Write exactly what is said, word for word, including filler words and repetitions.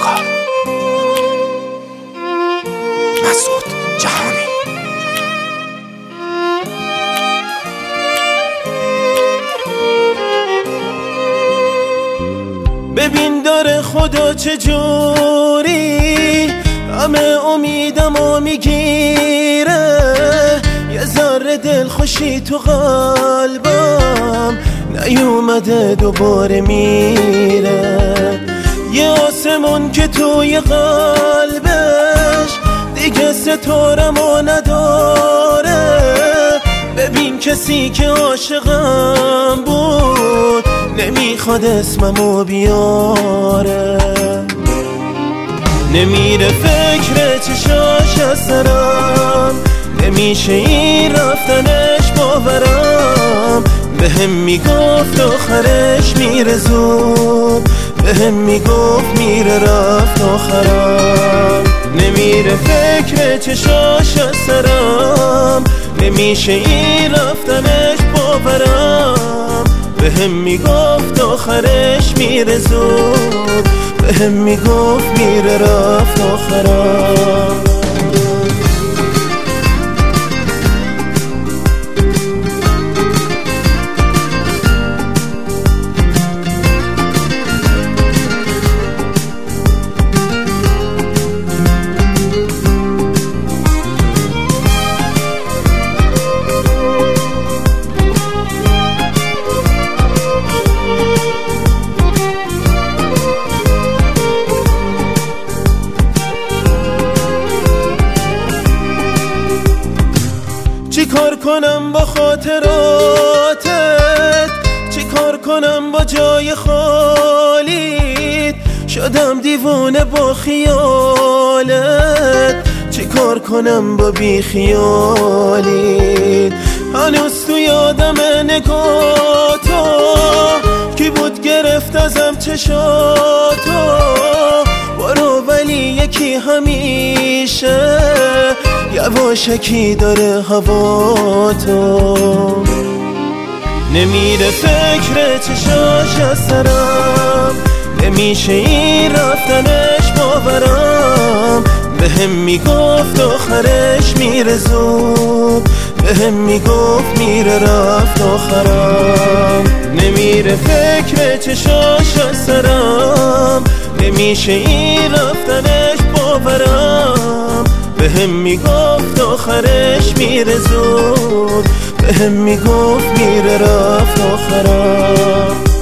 آقا مسعود جهانی. ببین داره خدا چجوری همه امیدمو میگیره، یه ذره دلخوشی تو قلبم نیومده دوباره میره، یه آسمون که توی قلبش دیگه ستارمو نداره. ببین کسی که عاشقم بود نمیخواد اسممو بیاره، نمیره فکر چشاش از سرم، نمیشه این رفتنش باورم. بهم میگفت آخرش میره زود، بهم میگفت میره رفت آخرم. نمیره فکر چشاش از سرم، نمیشه این رفتنش باورم. بهم میگفت آخرش میره زود، بهم میگفت میره رفت آخرم. چی کار کنم با خاطراتت، چی کار کنم با جای خالیت، شدم دیوونه با خیالت. چی کار کنم با بی خیالیت، هنوز تو یادم نگاهتو، کی بود گرفت ازم چشاتو. برو ولی یکی همیشه یواشکی داره هوا تو، نمیره فکر چشاش از سرم، نمیشه این رفتنش باورم. بهم میگفت آخرش میره زود، بهم میگفت میره رفت آخرم. نمیره فکر چشاش از سرم، نمیشه این رفتنش باورم. بهم میگفت آخرش میره زود، بهم میگفت میره رفت آخرم.